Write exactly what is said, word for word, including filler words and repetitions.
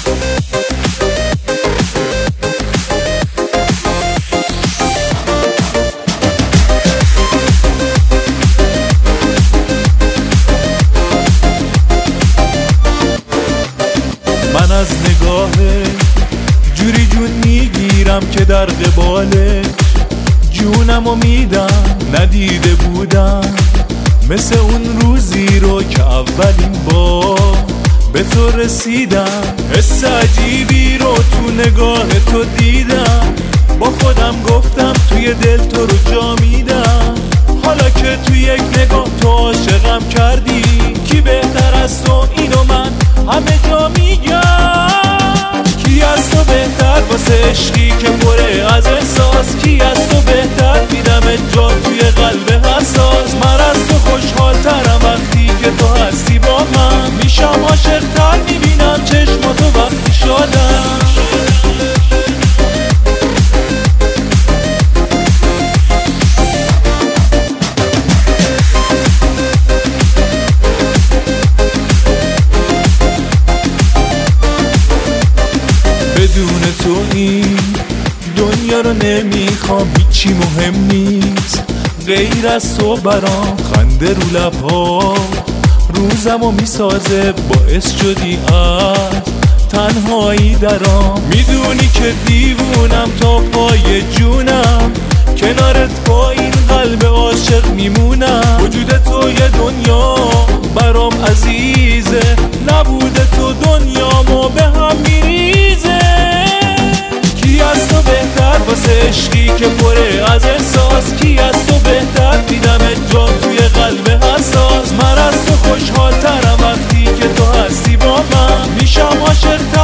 من از نگاهه جوری جون میگیرم که در قبالش جونمو میدم ندیده بودم، مثل اون روزی رو که اولین بار به تو رسیدم. حس عجیبی رو تو نگاه تو دیدم، با خودم گفتم توی دل تو رو جا میدم. حالا که تو یک نگاه تو عاشقم کردی، کی بهتر از تو اینو من همه جا میگم. کی از تو بهتر واسه عشقی که پره از احساس، کی از تو بهتر میدم جا توی قلب حساس. من از تو خوشحال ترم وقتی که تو هستی با من، میشم عاشق تر میبینم چشماتو وقتی شادم. بدون تو این دنیا رو نمیخوام، هیچی مهم نیست غیر از تو برام. خنده رو لبها روزمو میسازه، باعث شدی از تنهایی درام. میدونی که دیوونم تا پای جونم، کنارت با این قلب عاشق میمونم. وجود تو یه دنیا برام عزیزه، نبوده تو دنیامو به هم میریزه. کی از تو بهتر واسه عشقی که پره از احساس، کی از تو بهتر دیدم جا توی قلب حساس. من از تو خوشحال ترم وقتی که تو هستی با من، میشم عاشق